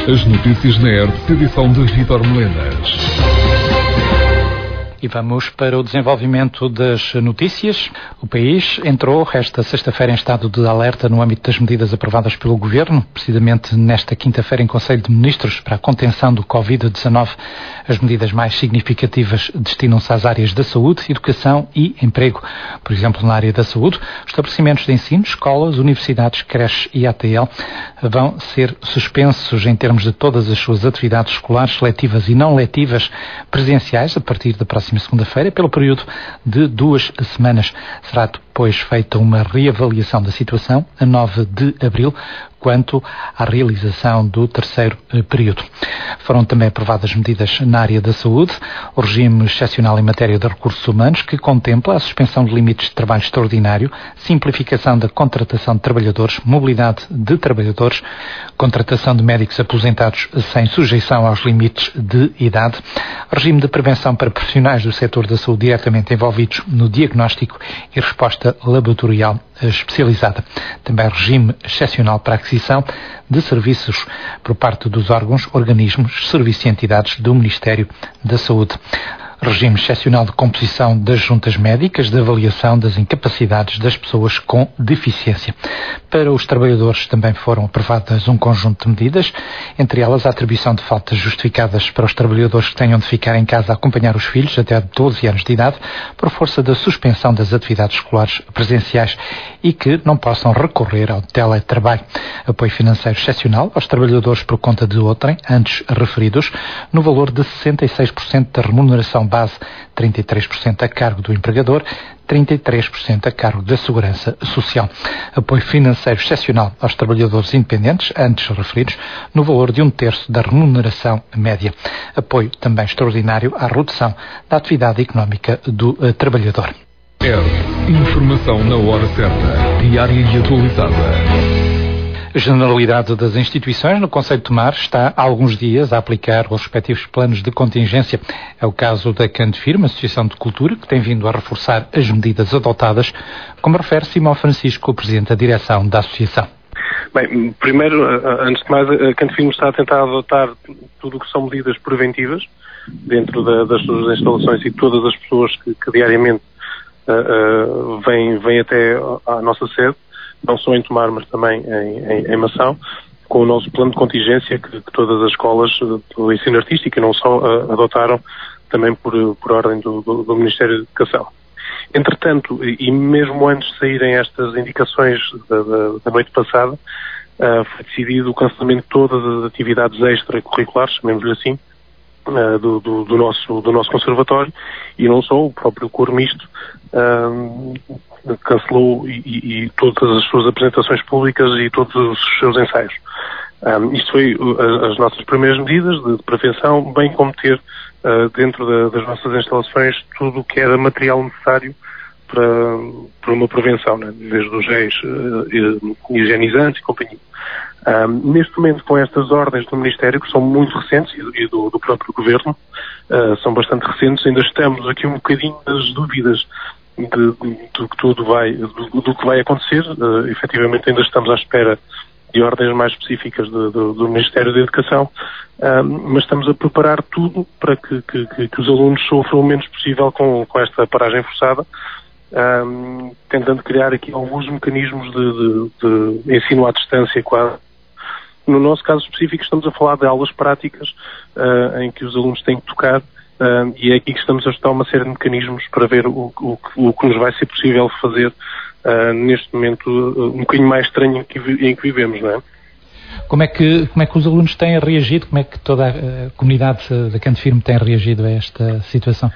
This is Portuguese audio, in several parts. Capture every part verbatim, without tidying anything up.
As notícias na R T P, edição de Vítor Melenas. E vamos para o desenvolvimento das notícias. O país entrou esta sexta-feira em estado de alerta no âmbito das medidas aprovadas pelo Governo, precisamente nesta quinta-feira em Conselho de Ministros para a contenção do covid dezanove. As medidas mais significativas destinam-se às áreas da saúde, educação e emprego. Por exemplo, na área da saúde, estabelecimentos de ensino, escolas, universidades, creches e A T L vão ser suspensos em termos de todas as suas atividades escolares, letivas e não letivas, presenciais, a partir da próxima segunda-feira, pelo período de duas semanas. Será depois feita uma reavaliação da situação, a nove de abril, quanto à realização do terceiro período. Foram também aprovadas medidas na área da saúde, o regime excepcional em matéria de recursos humanos, que contempla a suspensão de limites de trabalho extraordinário, simplificação da contratação de trabalhadores, mobilidade de trabalhadores, contratação de médicos aposentados sem sujeição aos limites de idade, regime de prevenção para profissionais do setor da saúde diretamente envolvidos no diagnóstico e resposta laboratorial especializada. Também regime excepcional para a aquisição de serviços por parte dos órgãos, organismos, serviços e entidades do Ministério da Saúde. Regime excepcional de composição das juntas médicas, de avaliação das incapacidades das pessoas com deficiência. Para os trabalhadores também foram aprovadas um conjunto de medidas, entre elas a atribuição de faltas justificadas para os trabalhadores que tenham de ficar em casa a acompanhar os filhos até doze anos de idade, por força da suspensão das atividades escolares presenciais e que não possam recorrer ao teletrabalho. Apoio financeiro excepcional aos trabalhadores por conta de outrem, antes referidos, no valor de sessenta e seis por cento da remuneração base, trinta e três por cento a cargo do empregador, trinta e três por cento a cargo da Segurança Social. Apoio financeiro excepcional aos trabalhadores independentes, antes referidos, no valor de um terço da remuneração média. Apoio também extraordinário à redução da atividade económica do uh, trabalhador. R. Informação na hora certa, diária e atualizada. A Generalidade das Instituições no Concelho de Tomar está há alguns dias a aplicar os respectivos planos de contingência. É o caso da Candefirme, Associação de Cultura, que tem vindo a reforçar as medidas adotadas, como refere Simão Francisco, o Presidente da Direção da Associação. Bem, primeiro, antes de mais, a Candefirme está a tentar adotar tudo o que são medidas preventivas dentro da, das suas instalações e todas as pessoas que, que diariamente uh, uh, vêm, vêm até à nossa sede, não só em Tomar, mas também em, em, em Mação, com o nosso plano de contingência que, que todas as escolas do ensino artístico e não só uh, adotaram, também por, por ordem do, do, do Ministério da Educação. Entretanto, e, e mesmo antes de saírem estas indicações da, da, da noite passada, uh, foi decidido o cancelamento de todas as atividades extracurriculares, chamemos-lhe assim, uh, do, do, do, nosso, do nosso conservatório, e não só, o próprio coro misto uh, cancelou e, e, e todas as suas apresentações públicas e todos os seus ensaios. Um, isto foi uh, as nossas primeiras medidas de, de prevenção, bem como ter uh, dentro da, das nossas instalações tudo o que era material necessário para, para uma prevenção, né? Desde os géis uh, higienizantes e companhia. Um, neste momento, com estas ordens do Ministério, que são muito recentes, e, e do, do próprio Governo, uh, são bastante recentes, ainda estamos aqui um bocadinho nas dúvidas De, de, do que tudo vai, do, do que vai acontecer. Uh, efetivamente ainda estamos à espera de ordens mais específicas de, de, do Ministério da Educação, uh, mas estamos a preparar tudo para que, que, que, que os alunos sofram o menos possível com, com esta paragem forçada, uh, tentando criar aqui alguns mecanismos de, de, de ensino à distância quase. No nosso caso específico estamos a falar de aulas práticas uh, em que os alunos têm que tocar. Uh, e é aqui que estamos a estudar uma série de mecanismos para ver o, o, o que nos vai ser possível fazer uh, neste momento uh, um bocadinho mais estranho em que, em que vivemos, não é? Como é que, como é que os alunos têm reagido? Como é que toda a comunidade da Candefirme tem reagido a esta situação?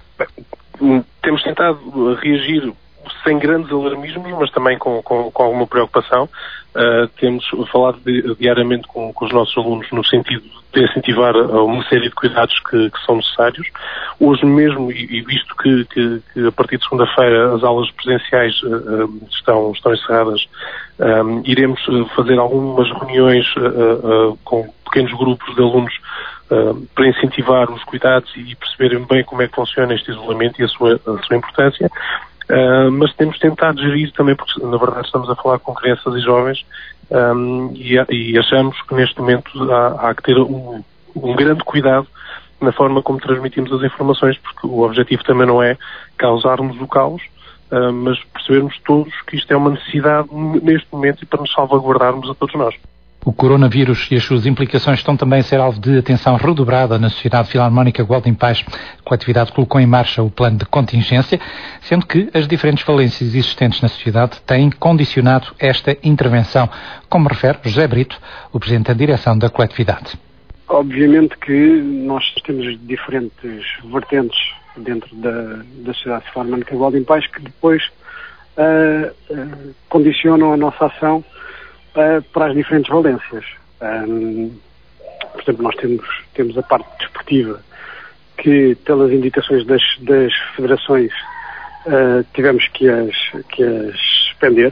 Bem, temos tentado reagir sem grandes alarmismos, mas também com, com, com alguma preocupação. Uh, temos falado de, diariamente com, com os nossos alunos no sentido de incentivar uma série de cuidados que, que são necessários. Hoje mesmo, e, e visto que, que, que a partir de segunda-feira as aulas presenciais uh, estão, estão encerradas, um, iremos fazer algumas reuniões uh, uh, com pequenos grupos de alunos uh, para incentivar os cuidados e perceberem bem como é que funciona este isolamento e a sua, a sua importância. Uh, mas temos tentado gerir também, porque na verdade estamos a falar com crianças e jovens, um, e, e achamos que neste momento há, há que ter um, um grande cuidado na forma como transmitimos as informações, porque o objetivo também não é causarmos o caos, uh, mas percebermos todos que isto é uma necessidade neste momento e para nos salvaguardarmos a todos nós. O coronavírus e as suas implicações estão também a ser alvo de atenção redobrada na Sociedade Filarmónica Guelda em Paz. A coletividade colocou em marcha o plano de contingência, sendo que as diferentes falências existentes na sociedade têm condicionado esta intervenção, como refere José Brito, o presidente da direção da coletividade. Obviamente que nós temos diferentes vertentes dentro da, da Sociedade Filarmónica Guelda em Paz que depois uh, uh, condicionam a nossa ação Uh, para as diferentes valências. Um, por exemplo, nós temos, temos a parte desportiva, que pelas indicações das, das federações uh, tivemos que as, que as suspender.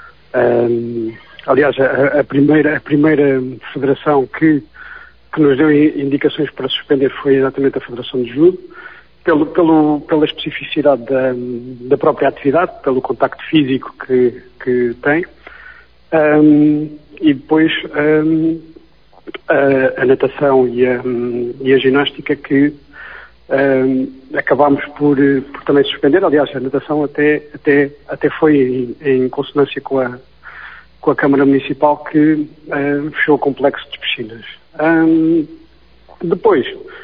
Um, aliás, a, a, primeira, a primeira federação que, que nos deu indicações para suspender foi exatamente a Federação de Judo, pelo, pelo, pela especificidade da, da própria atividade, pelo contacto físico que, que tem. Um, e depois um, a, a natação e a, um, e a ginástica que um, acabámos por, por também suspender. Aliás, a natação até, até, até foi em, em consonância com a, com a Câmara Municipal que um, fechou o complexo de piscinas. Um, depois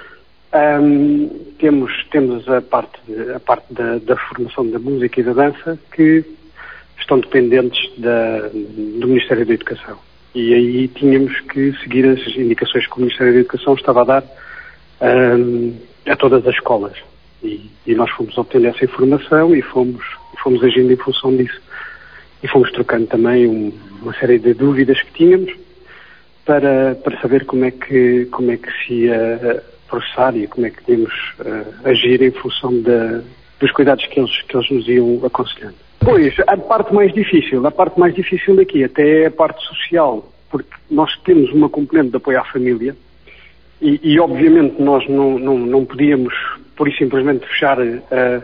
um, temos, temos a parte, de, a parte da, da formação da música e da dança que estão dependentes da, do Ministério da Educação. E aí tínhamos que seguir as indicações que o Ministério da Educação estava a dar um, a todas as escolas. E, e nós fomos obtendo essa informação e fomos, fomos agindo em função disso. E fomos trocando também um, uma série de dúvidas que tínhamos para, para saber como é que, como é que se ia processar e como é que podíamos uh, agir em função da, dos cuidados que eles, que eles nos iam aconselhando. Pois, a parte mais difícil, a parte mais difícil aqui até é a parte social, porque nós temos uma componente de apoio à família e, e obviamente nós não, não, não podíamos, por e simplesmente, fechar uh,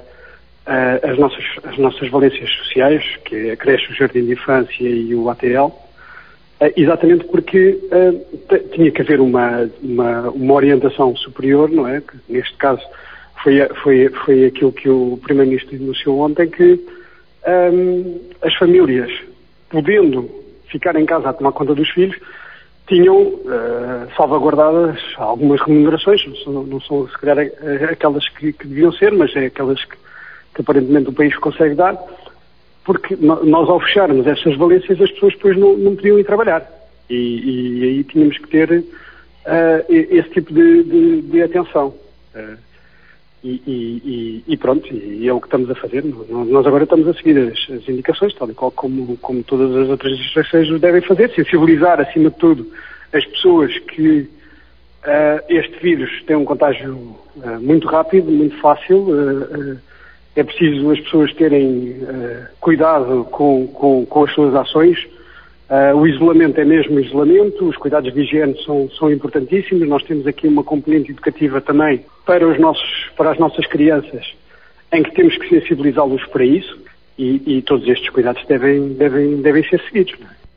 uh, as, nossas, as nossas valências sociais, que é a creche, o jardim de infância e o A T L, uh, exatamente porque uh, t- tinha que haver uma, uma, uma orientação superior, não é? Que, neste caso foi, foi, foi aquilo que o Primeiro-Ministro denunciou ontem, que Um, as famílias, podendo ficar em casa a tomar conta dos filhos, tinham uh, salvaguardadas algumas remunerações, não são, não são se calhar aquelas que, que deviam ser, mas é aquelas que, que aparentemente o país consegue dar, porque nós ao fecharmos essas valências as pessoas depois não, não podiam ir trabalhar e, e aí tínhamos que ter uh, esse tipo de, de, de atenção. Uh, E, e, e pronto, e é o que estamos a fazer. Nós agora estamos a seguir as, as indicações, tal e qual como, como todas as outras instituições o devem fazer, sensibilizar acima de tudo as pessoas que uh, este vírus tem um contágio uh, muito rápido, muito fácil. Uh, uh, é preciso as pessoas terem uh, cuidado com, com, com as suas ações. Uh, o isolamento é mesmo isolamento, os cuidados de higiene são, são importantíssimos. Nós temos aqui uma componente educativa também para, os nossos, para as nossas crianças, em que temos que sensibilizá-los para isso e, e todos estes cuidados devem, devem, devem ser seguidos. Não é?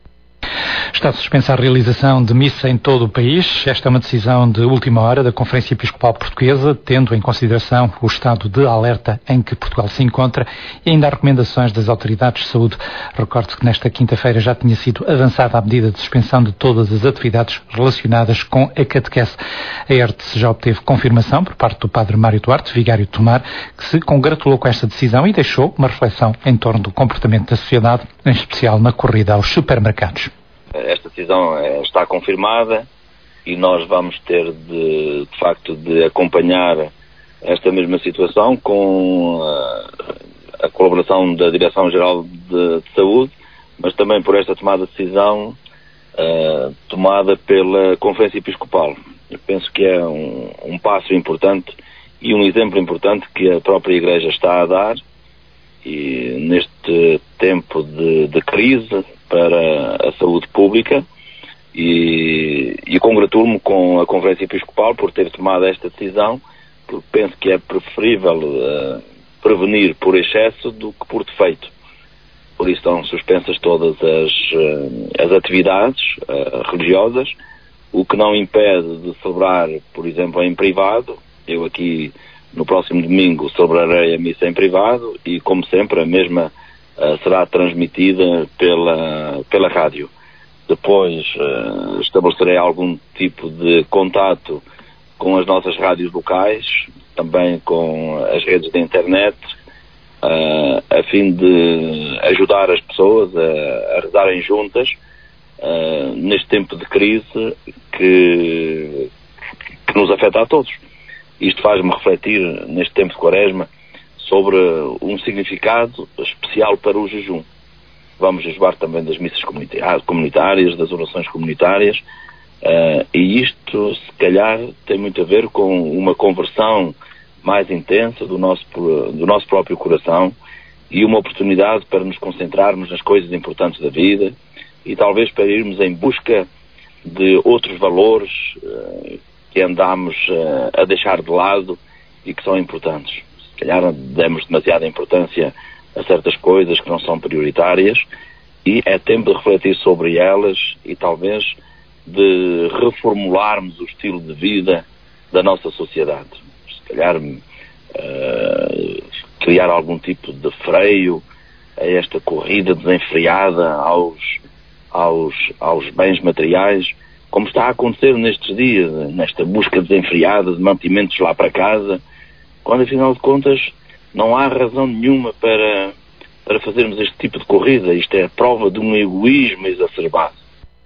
Está suspensa a realização de missa em todo o país. Esta é uma decisão de última hora da Conferência Episcopal Portuguesa, tendo em consideração o estado de alerta em que Portugal se encontra e ainda as recomendações das autoridades de saúde. Recorde-se que nesta quinta-feira já tinha sido avançada a medida de suspensão de todas as atividades relacionadas com a catequese. A E R T já obteve confirmação por parte do padre Mário Duarte, vigário de Tomar, que se congratulou com esta decisão e deixou uma reflexão em torno do comportamento da sociedade, em especial na corrida aos supermercados. Esta decisão está confirmada e nós vamos ter de, de facto de acompanhar esta mesma situação com a, a colaboração da Direção-Geral de, de Saúde, mas também por esta tomada de decisão uh, tomada pela Conferência Episcopal. Eu penso que é um, um passo importante e um exemplo importante que a própria Igreja está a dar e neste tempo de, de crise para a saúde pública e, e congratulo-me com a Conferência Episcopal por ter tomado esta decisão, porque penso que é preferível uh, prevenir por excesso do que por defeito. Por isso estão suspensas todas as, as atividades uh, religiosas, o que não impede de celebrar, por exemplo, em privado. Eu aqui, no próximo domingo, celebrarei a missa em privado e, como sempre, a mesma uh, será transmitida pela, pela rádio. Depois uh, estabelecerei algum tipo de contato com as nossas rádios locais, também com as redes de internet, Uh, a fim de ajudar as pessoas a, a rezarem juntas uh, neste tempo de crise que, que nos afeta a todos. Isto faz-me refletir, neste tempo de Quaresma, sobre um significado especial para o jejum. Vamos jejuar também das missas comunitárias, das orações comunitárias, uh, e isto, se calhar, tem muito a ver com uma conversão mais intensa do nosso, do nosso próprio coração e uma oportunidade para nos concentrarmos nas coisas importantes da vida e talvez para irmos em busca de outros valores uh, que andamos uh, a deixar de lado e que são importantes. Se calhar demos demasiada importância a certas coisas que não são prioritárias e é tempo de refletir sobre elas e talvez de reformularmos o estilo de vida da nossa sociedade. Se calhar uh, criar algum tipo de freio a esta corrida desenfreada aos, aos, aos bens materiais, como está a acontecer nestes dias, nesta busca desenfreada de mantimentos lá para casa, quando afinal de contas não há razão nenhuma para, para fazermos este tipo de corrida. Isto é a prova de um egoísmo exacerbado.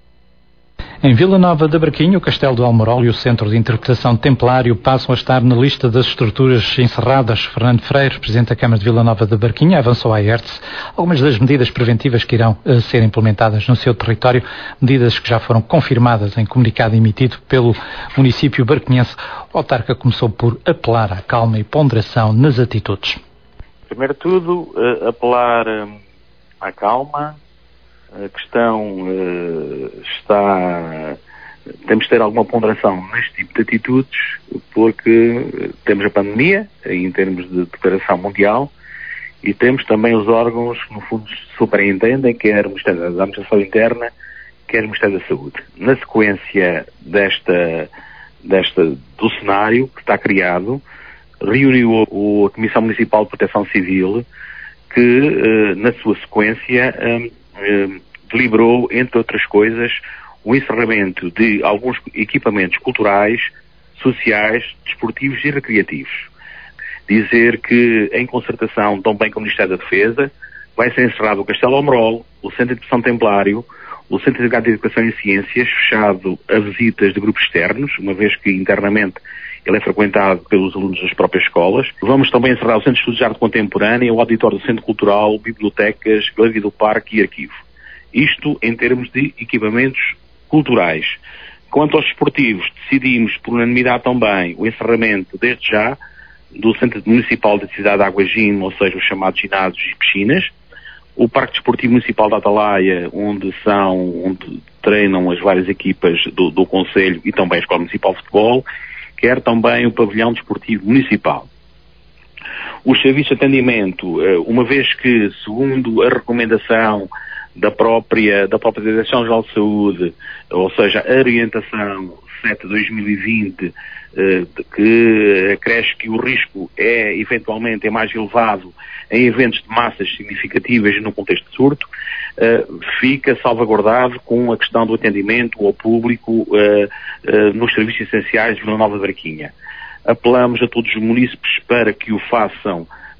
Em Vila Nova de Barquinho, o Castelo do Almorol e o Centro de Interpretação Templário passam a estar na lista das estruturas encerradas. Fernando Freire, Presidente da Câmara de Vila Nova de Barquinho, avançou à ERTS algumas das medidas preventivas que irão uh, ser implementadas no seu território, medidas que já foram confirmadas em comunicado emitido pelo município barquinhense. O autarca começou por apelar à calma e ponderação nas atitudes. Primeiro de tudo, uh, apelar uh, à calma. A questão uh, está... Temos de ter alguma ponderação neste tipo de atitudes, porque temos a pandemia, em termos de declaração mundial, e temos também os órgãos que, no fundo, superintendem, quer o Ministério da Administração Interna, quer o Ministério da Saúde. Na sequência desta, desta, do cenário que está criado, reuniu a Comissão Municipal de Proteção Civil, que, uh, na sua sequência, um, um, deliberou, entre outras coisas, o encerramento de alguns equipamentos culturais, sociais, desportivos e recreativos. Dizer que, em concertação também com o Ministério da Defesa, vai ser encerrado o Castelo Almorol, o Centro de Educação Templário, o Centro de Educação e Ciências, fechado a visitas de grupos externos, uma vez que internamente ele é frequentado pelos alunos das próprias escolas. Vamos também encerrar o Centro de Estudos de Arte Contemporânea, o auditório do Centro Cultural, bibliotecas, galeria do Parque e arquivo. Isto em termos de equipamentos culturais. Quanto aos esportivos, decidimos por unanimidade também o encerramento, desde já, do Centro Municipal da Cidade de Aguagim, ou seja, os chamados ginásios e piscinas, o Parque Desportivo Municipal da Atalaia, onde são, onde treinam as várias equipas do, do Conselho e também a Escola Municipal de Futebol, quer também o Pavilhão Desportivo Municipal. Os serviços de atendimento, uma vez que, segundo a recomendação da própria, da própria Direção-Geral de Saúde, ou seja, a orientação sete de dois mil e vinte, de que acresce que o risco é, eventualmente, é mais elevado em eventos de massas significativas no contexto de surto, uh, fica salvaguardado com a questão do atendimento ao público uh, uh, nos serviços essenciais de Vila Nova de Barquinha. Apelamos a todos os munícipes para que o façam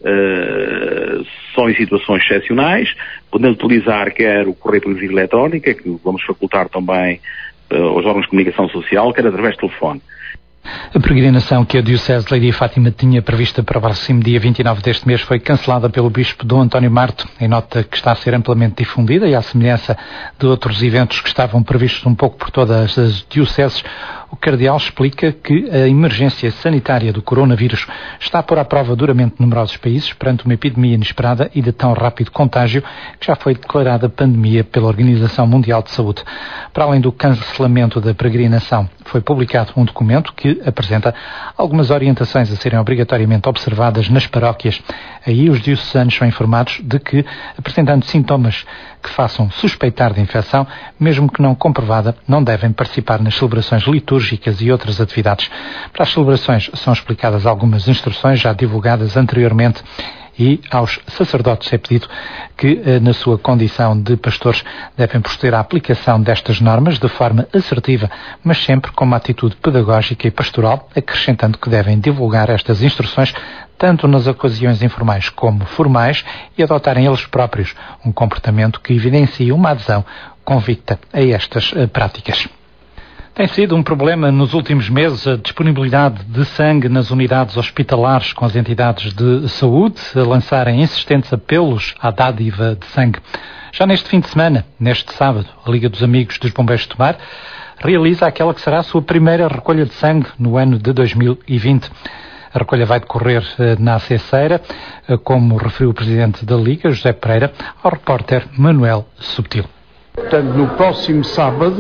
uh, só em situações excepcionais, podendo utilizar quer o correio televisivo eletrónico, que vamos facultar também uh, aos órgãos de comunicação social, quer através de telefone. A peregrinação que a Diocese de Leiria e Fátima tinha prevista para o próximo dia vinte e nove deste mês foi cancelada pelo Bispo Dom António Marto, em nota que está a ser amplamente difundida e à semelhança de outros eventos que estavam previstos um pouco por todas as dioceses. O cardeal explica que a emergência sanitária do coronavírus está a pôr à prova duramente numerosos países perante uma epidemia inesperada e de tão rápido contágio que já foi declarada pandemia pela Organização Mundial de Saúde. Para além do cancelamento da peregrinação, foi publicado um documento que apresenta algumas orientações a serem obrigatoriamente observadas nas paróquias. Aí os diocesanos são informados de que, apresentando sintomas que façam suspeitar de infecção, mesmo que não comprovada, não devem participar nas celebrações litúrgicas e outras atividades. Para as celebrações são explicadas algumas instruções já divulgadas anteriormente e aos sacerdotes é pedido que, na sua condição de pastores, devem proceder à aplicação destas normas de forma assertiva, mas sempre com uma atitude pedagógica e pastoral, acrescentando que devem divulgar estas instruções tanto nas ocasiões informais como formais e adotarem eles próprios um comportamento que evidencie uma adesão convicta a estas uh, práticas. Tem sido um problema nos últimos meses a disponibilidade de sangue nas unidades hospitalares, com as entidades de saúde a lançarem insistentes apelos à dádiva de sangue. Já neste fim de semana, neste sábado, a Liga dos Amigos dos Bombeiros de Tomar realiza aquela que será a sua primeira recolha de sangue no ano de dois mil e vinte. A recolha vai decorrer uh, na Acesseira, uh, como referiu o Presidente da Liga, José Pereira, ao repórter Manuel Subtil. Portanto, no próximo sábado,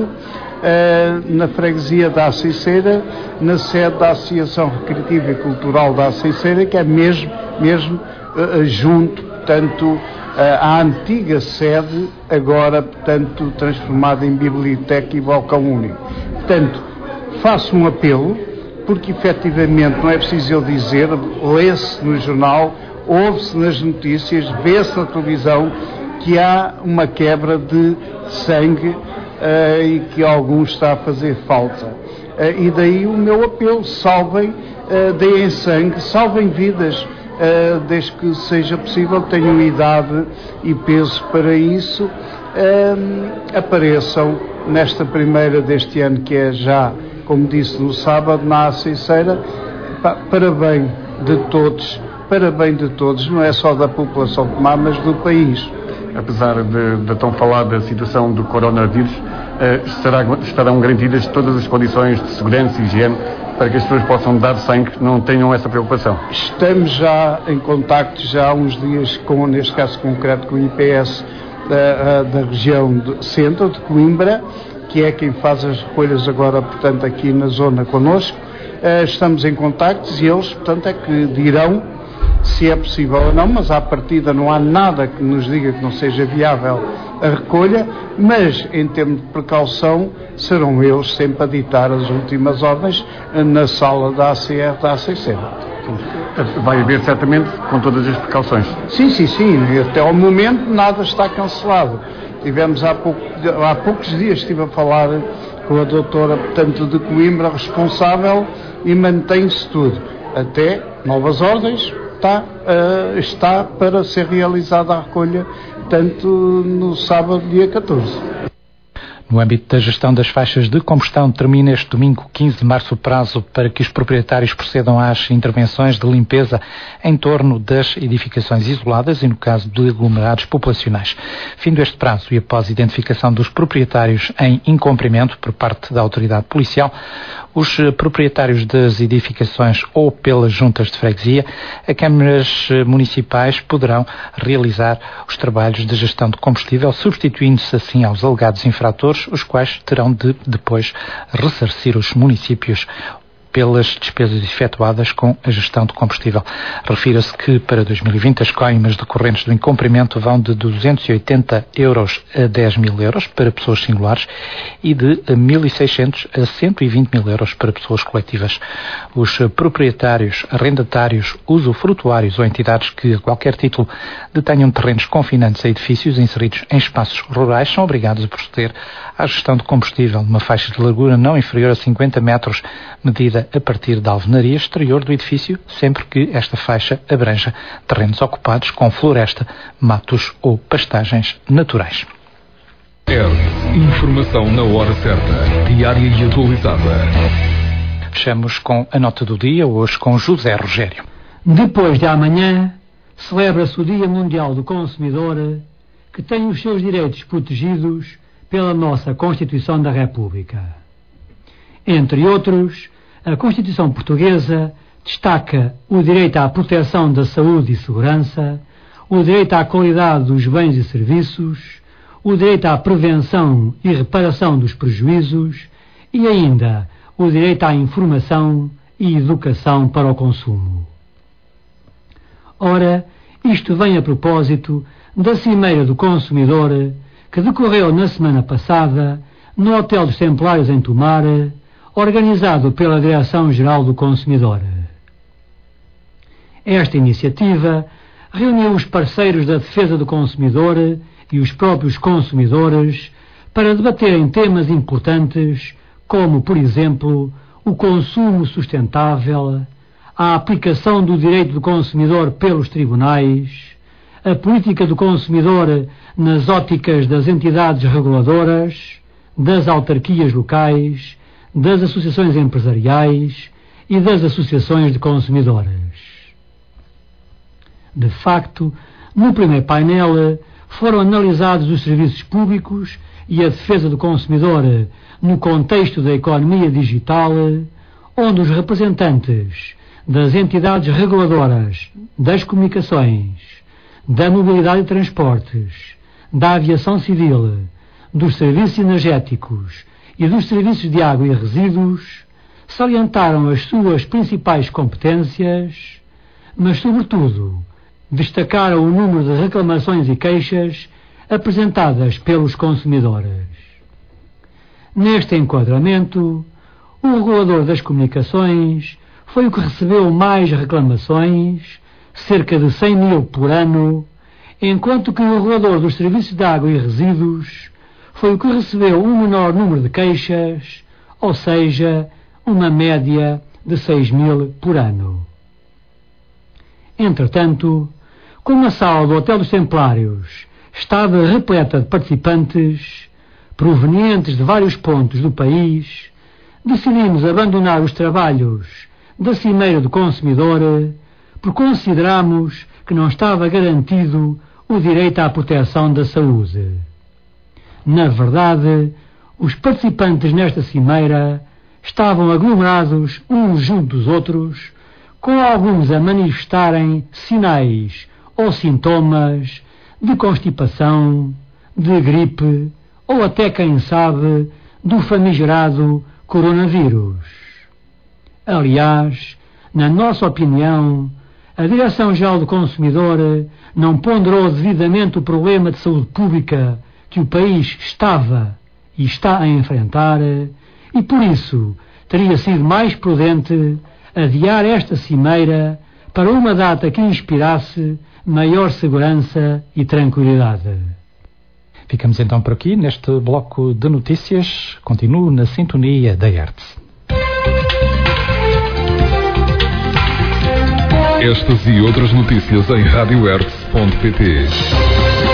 uh, na freguesia da Acesseira, na sede da Associação Recreativa e Cultural da Acesseira, que é mesmo, mesmo uh, junto, portanto, uh, à antiga sede, agora, portanto, transformada em biblioteca e balcão único. Portanto, faço um apelo, porque efetivamente não é preciso eu dizer, lê-se no jornal, ouve-se nas notícias, vê-se na televisão que há uma quebra de sangue uh, e que alguns está a fazer falta. Uh, e daí o meu apelo, salvem, uh, deem sangue, salvem vidas, uh, desde que seja possível, tenham idade e peso para isso, uh, apareçam nesta primeira deste ano, que é já, como disse, no sábado, na Acesseira. Parabéns de todos, parabéns de todos, não é só da população de Tomar, mas do país. Apesar de, de tão falada situação do coronavírus, eh, estará, estarão garantidas todas as condições de segurança e higiene para que as pessoas possam dar sangue, não tenham essa preocupação? Estamos já em contacto, já há uns dias, com, neste caso concreto, com o I P S da, da região de centro, de Coimbra, que é quem faz as recolhas agora, portanto, aqui na zona connosco. Estamos em contactos e eles, portanto, é que dirão se é possível ou não, mas à partida não há nada que nos diga que não seja viável a recolha, mas em termos de precaução serão eles sempre a ditar as últimas ordens na sala da A C R da Acesseira. Vai haver certamente com todas as precauções. Sim, sim, sim, até ao momento nada está cancelado. Tivemos há, pouco, há poucos dias, estive a falar com a doutora, portanto, de Coimbra, responsável, e mantém-se tudo. Até novas ordens, está, uh, está para ser realizada a recolha, tanto no sábado, dia catorze. No âmbito da gestão das faixas de combustão, termina este domingo, quinze de março, o prazo para que os proprietários procedam às intervenções de limpeza em torno das edificações isoladas e no caso de aglomerados populacionais. Findo este prazo e após identificação dos proprietários em incumprimento por parte da autoridade policial, os proprietários das edificações ou pelas juntas de freguesia, as câmaras municipais poderão realizar os trabalhos de gestão de combustível, substituindo-se assim aos alegados infratores, os quais terão de depois ressarcir os municípios pelas despesas efetuadas com a gestão de combustível. Refira-se que para dois mil e vinte as coimas decorrentes do incumprimento vão de duzentos e oitenta euros a dez mil euros para pessoas singulares e de mil e seiscentos a cento e vinte mil euros para pessoas coletivas. Os proprietários, arrendatários, usufrutuários ou entidades que a qualquer título detenham terrenos confinantes a edifícios inseridos em espaços rurais são obrigados a proceder à gestão de combustível numa faixa de largura não inferior a cinquenta metros, medida a partir da alvenaria exterior do edifício, sempre que esta faixa abranja terrenos ocupados com floresta, matos ou pastagens naturais. R. Informação na hora certa, diária e atualizada. Fechamos com a nota do dia, hoje com José Rogério. Depois de amanhã, celebra-se o Dia Mundial do Consumidor, que tem os seus direitos protegidos pela nossa Constituição da República. Entre outros, a Constituição Portuguesa destaca o direito à proteção da saúde e segurança, o direito à qualidade dos bens e serviços, o direito à prevenção e reparação dos prejuízos e ainda o direito à informação e educação para o consumo. Ora, isto vem a propósito da Cimeira do Consumidor que decorreu na semana passada no Hotel dos Templários em Tomar, organizado pela Direção-Geral do Consumidor. Esta iniciativa reuniu os parceiros da defesa do consumidor e os próprios consumidores para debaterem temas importantes como, por exemplo, o consumo sustentável, a aplicação do direito do consumidor pelos tribunais, a política do consumidor nas óticas das entidades reguladoras, das autarquias locais, das associações empresariais e das associações de consumidores. De facto, no primeiro painel foram analisados os serviços públicos e a defesa do consumidor no contexto da economia digital, onde os representantes das entidades reguladoras, das comunicações, da mobilidade e transportes, da aviação civil, dos serviços energéticos e dos serviços de água e resíduos, salientaram as suas principais competências, mas, sobretudo, destacaram o número de reclamações e queixas apresentadas pelos consumidores. Neste enquadramento, o regulador das comunicações foi o que recebeu mais reclamações, cerca de cem mil por ano, enquanto que o regulador dos serviços de água e resíduos foi o que recebeu um menor número de queixas, ou seja, uma média de seis mil por ano. Entretanto, como a sala do Hotel dos Templários estava repleta de participantes provenientes de vários pontos do país, decidimos abandonar os trabalhos da Cimeira do Consumidor porque consideramos que não estava garantido o direito à proteção da saúde. Na verdade, os participantes nesta cimeira estavam aglomerados uns junto dos outros, com alguns a manifestarem sinais ou sintomas de constipação, de gripe ou até, quem sabe, do famigerado coronavírus. Aliás, na nossa opinião, a Direção-Geral do Consumidor não ponderou devidamente o problema de saúde pública que o país estava e está a enfrentar e, por isso, teria sido mais prudente adiar esta cimeira para uma data que inspirasse maior segurança e tranquilidade. Ficamos então por aqui neste bloco de notícias. Continuo na sintonia da Hertz. Estas e outras notícias em rádio hertz ponto pt.